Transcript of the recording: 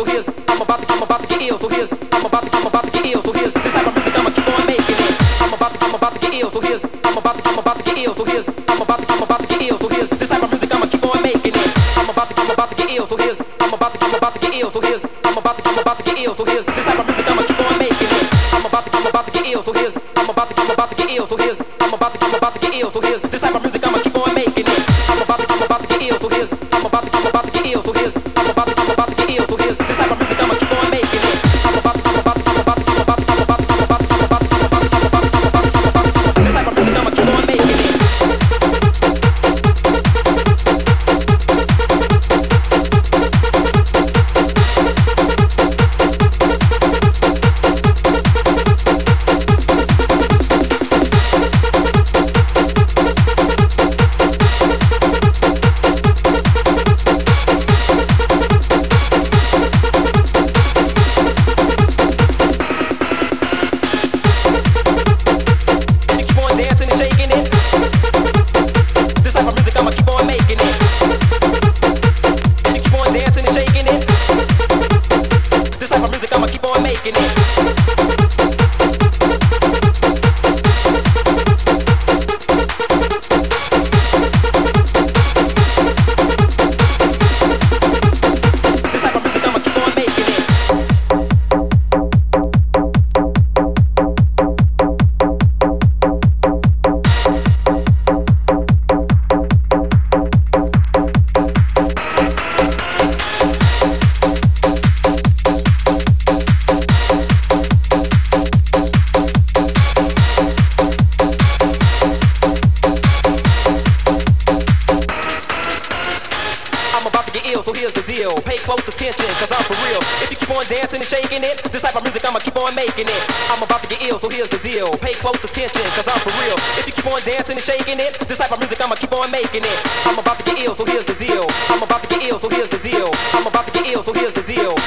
so here's I'm about to get ill, so here's I'm about to get ill, so here's this type of music I'ma keep on making it. I'm about to get ill, so here's I'm about to get ill, so here's I'm about to get ill, so here's this type of music I'ma keep on making it. I'm about to get ill, so here's I'm about to get ill, so here's I'm about to get ill, so here's this type of music I'ma keep on making it. I'm about to get ill, so here's I'm about to get ill, so here's I'm about to get ill, so here's this type of music I'ma keep on making it. I'm about to get ill, so here's I'm about to get ill, so here's I'm about to get ill, so here's this type of music I'ma keep on making it. I'm about to get ill, so here's I'm about to get ill, so here's I'm about to this type of music I'ma keep on making it. Pay close attention, cause I'm for real. If you keep on dancing and shaking it, this type of music I'ma keep on making it. I'm about to get ill, so here's the deal. Pay close attention, cause I'm for real. If you keep on dancing and shaking it, this type of music I'ma keep on making it. I'm about to get ill, so here's the deal. I'm about to get ill, so here's the deal. I'm about to get ill, so here's the deal.